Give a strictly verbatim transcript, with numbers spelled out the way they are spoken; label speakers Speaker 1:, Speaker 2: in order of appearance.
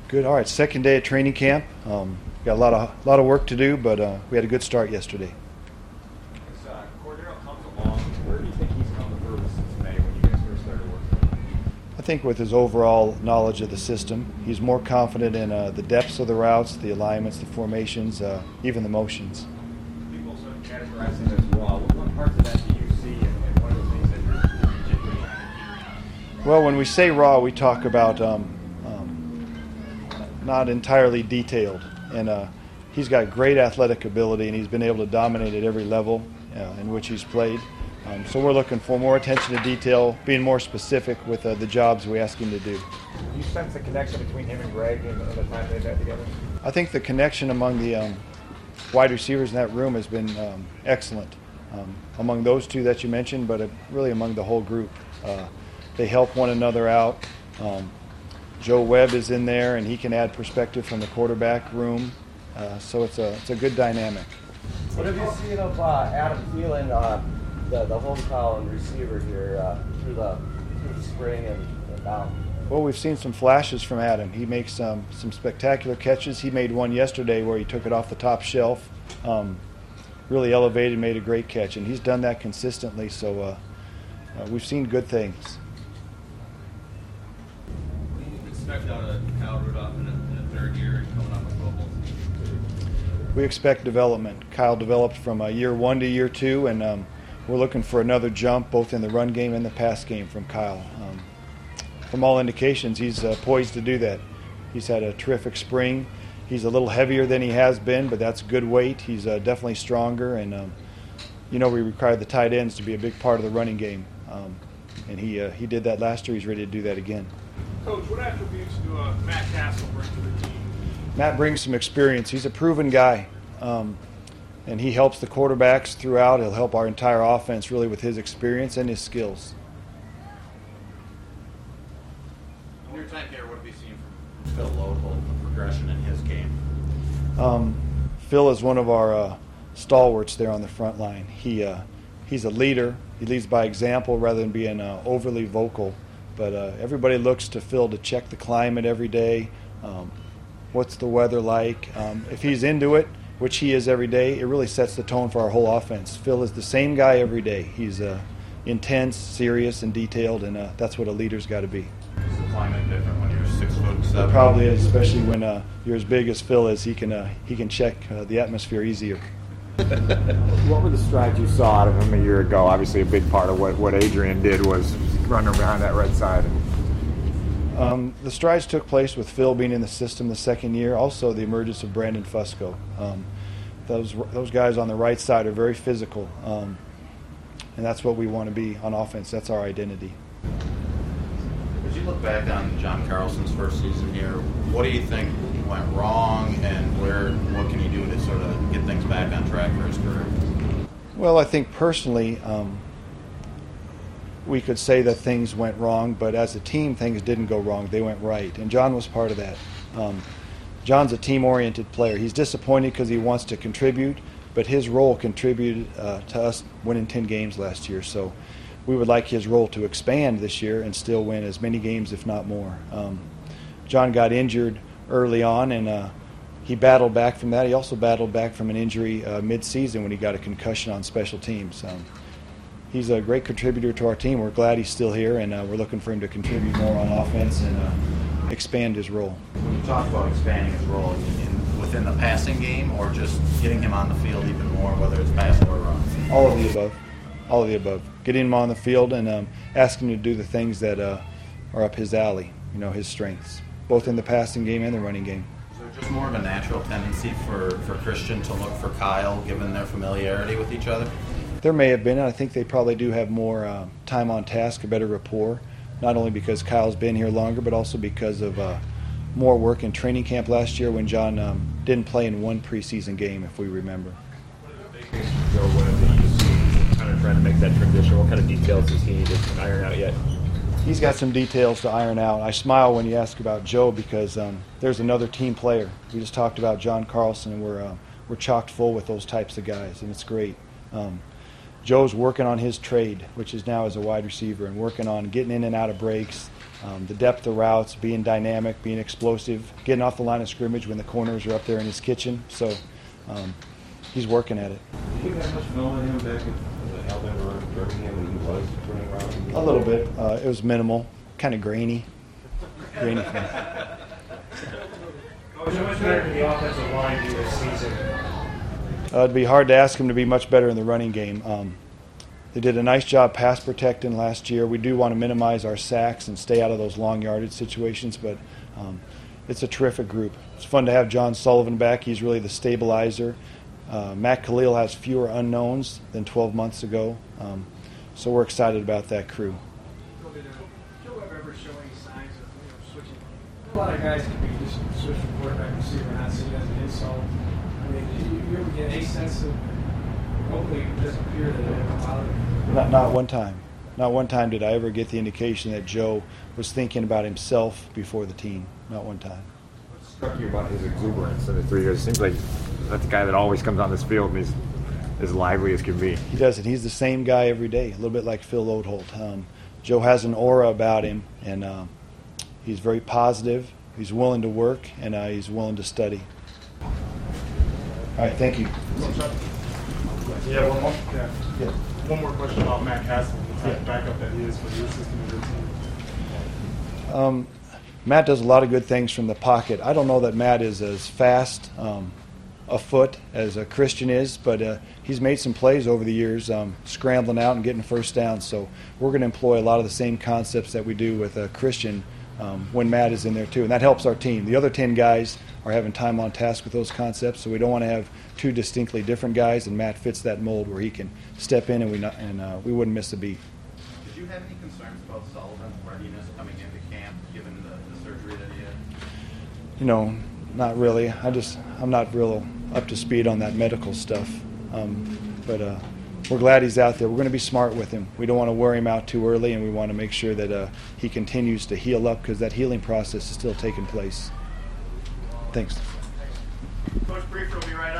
Speaker 1: Good. All right. Second day of training camp. Um, got a lot of lot of work to do, but uh, we had a good start yesterday.
Speaker 2: As uh, Cordero comes along, where do you think he's come the furthest since May when you guys first started working?
Speaker 1: I think with his overall knowledge of the system, he's more confident in uh, the depths of the routes, the alignments, the formations, uh, even the motions.
Speaker 2: People sort of categorize him as raw. What, what parts of that do you see, and, and what are the things that you're particularly trying to figure out?
Speaker 1: Well, when we say raw, we talk about um, not entirely detailed, and uh, he's got great athletic ability, and he's been able to dominate at every level uh, in which he's played. Um, so we're looking for more attention to detail, being more specific with uh, the jobs we ask him to do.
Speaker 2: Do you sense the connection between him and Greg and, and the time they've had together?
Speaker 1: I think the connection among the um, wide receivers in that room has been um, excellent. Um, among those two that you mentioned, but uh, really among the whole group. Uh, they help one another out. Um, Joe Webb is in there, and he can add perspective from the quarterback room. Uh, so it's a it's a good dynamic.
Speaker 3: What have you seen of uh, Adam Thielen, uh, the the hometown receiver here uh, through the through the spring and, and now?
Speaker 1: Well, we've seen some flashes from Adam. He makes um, some spectacular catches. He made one yesterday where he took it off the top shelf, um, really elevated, made a great catch, and he's done that consistently. So uh, uh, we've seen good things.
Speaker 4: Expect out of Kyle Rudolph in a, in a third year and coming up with football?
Speaker 1: We expect development. Kyle developed from uh, year one to year two, and um, we're looking for another jump both in the run game and the pass game from Kyle. Um, from all indications, he's uh, poised to do that. He's had a terrific spring. He's a little heavier than he has been, but that's good weight. He's uh, definitely stronger, and um, you know we require the tight ends to be a big part of the running game, um, and he uh, he did that last year. He's ready to do that again.
Speaker 5: Coach, what attributes do uh, Matt Castle bring to the team?
Speaker 1: Matt brings some experience. He's a proven guy, um, and he helps the quarterbacks throughout. He'll help our entire offense really with his experience and his skills.
Speaker 4: In your time here, what have you seen from Phil Loadholt, the progression in his game?
Speaker 1: Um, Phil is one of our uh, stalwarts there on the front line. He uh, he's a leader. He leads by example rather than being uh, overly vocal. But uh, everybody looks to Phil to check the climate every day. Um, what's the weather like? Um, if he's into it, which he is every day, it really sets the tone for our whole offense. Phil is the same guy every day. He's uh, intense, serious, and detailed, and uh, that's what a leader's got to be.
Speaker 4: Is the climate different when you're six foot seven?
Speaker 1: It probably is, especially when uh, you're as big as Phil is. He can uh, he can check uh, the atmosphere easier.
Speaker 2: What were the strides you saw out of him a year ago? Obviously, a big part of what, what Adrian did was running behind that right side.
Speaker 1: Um, the strides took place with Phil being in the system the second year. Also, the emergence of Brandon Fusco. Um, those those guys on the right side are very physical, um, and that's what we want to be on offense. That's our identity.
Speaker 4: As you look back on John Carlson's first season here, what do you think went wrong, and where what can he do to sort of get things back on track for his career?
Speaker 1: Well, I think personally, um, we could say that things went wrong, but as a team, things didn't go wrong. They went right, and John was part of that. Um, John's a team-oriented player. He's disappointed because he wants to contribute, but his role contributed uh, to us winning ten games last year. So we would like his role to expand this year and still win as many games, if not more. Um, John got injured early on, and uh, he battled back from that. He also battled back from an injury uh, mid-season when he got a concussion on special teams. Um, he's a great contributor to our team. We're glad he's still here, and uh, we're looking for him to contribute more on offense and uh, expand his role.
Speaker 4: When you talk about expanding his role in, in, within the passing game, or just getting him on the field even more, whether it's pass or run?
Speaker 1: All of the above. All of the above. Getting him on the field and um, asking him to do the things that uh, are up his alley, you know, his strengths, both in the passing game and the running game.
Speaker 4: Is there just more of a natural tendency for, for Christian to look for Kyle, given their familiarity with each other?
Speaker 1: There may have been, and I think they probably do have more uh, time on task, a better rapport, not only because Kyle's been here longer, but also because of uh, more work in training camp last year when John um, didn't play in one preseason game, if we remember.
Speaker 5: What are the big things from Joe Webb that you see kind of trying to make that transition? What kind of details does he need to iron out yet?
Speaker 1: He's got some details to iron out. I smile when you ask about Joe because um, there's another team player. We just talked about John Carlson, and we're, uh, we're chocked full with those types of guys, and it's great. Um, Joe's working on his trade, which is now as a wide receiver, and working on getting in and out of breaks, um, the depth of routes, being dynamic, being explosive, getting off the line of scrimmage when the corners are up there in his kitchen. So um, he's working at it.
Speaker 6: Did you have much film on him back at Alabama or Birmingham when he was running around?
Speaker 1: A little bit. Uh, it was minimal, kind of grainy. Grainy film.
Speaker 7: Coach, how much better can the offensive line do this season?
Speaker 1: Uh, it'd be hard to ask him to be much better in the running game. Um, they did a nice job pass protecting last year. We do want to minimize our sacks and stay out of those long yardage situations, but um, it's a terrific group. It's fun to have John Sullivan back. He's really the stabilizer. Uh, Matt Khalil has fewer unknowns than twelve months ago, um, so we're excited about that crew.
Speaker 8: Did Joe ever show any signs of you know, switching? A lot of guys can be just switch from quarterback receiver and not see it as an insult. I mean, do you, you ever get any sense of, hopefully it doesn't appear that it ever bothered you?
Speaker 1: Not, not one time. Not one time did I ever get the indication that Joe was thinking about himself before the team. Not one time.
Speaker 2: What struck you about his exuberance in the three years? It seems like that's the guy that always comes on this field and he's as lively as can be.
Speaker 1: He does it. He's the same guy every day, a little bit like Phil Oatholt. Um, Joe has an aura about him, and uh, he's very positive. He's willing to work, and uh, he's willing to study. All right, thank you.
Speaker 7: Yeah, one more. Yeah.
Speaker 1: Yeah.
Speaker 7: One more question about Matt Castle, the type
Speaker 1: Yeah.
Speaker 7: of backup that he is for the system of your team.
Speaker 1: Um, Matt does a lot of good things from the pocket. I don't know that Matt is as fast um, a foot as a Christian is, but uh, he's made some plays over the years, um, scrambling out and getting first down. So we're going to employ a lot of the same concepts that we do with a Christian um, when Matt is in there too, and that helps our team. The other ten guys are having time on task with those concepts, so we don't want to have two distinctly different guys, and Matt fits that mold where he can step in and we not, and uh, we wouldn't miss a beat.
Speaker 4: Did you have any concerns about Sullivan's readiness coming into camp, given the, the surgery that he had?
Speaker 1: You know, not really. I just I'm not real up to speed on that medical stuff, um, but uh, we're glad he's out there. We're going to be smart with him. We don't want to wear him out too early, and we want to make sure that uh, he continues to heal up because that healing process is still taking place. Thanks.
Speaker 7: Coach Briefer will be right up.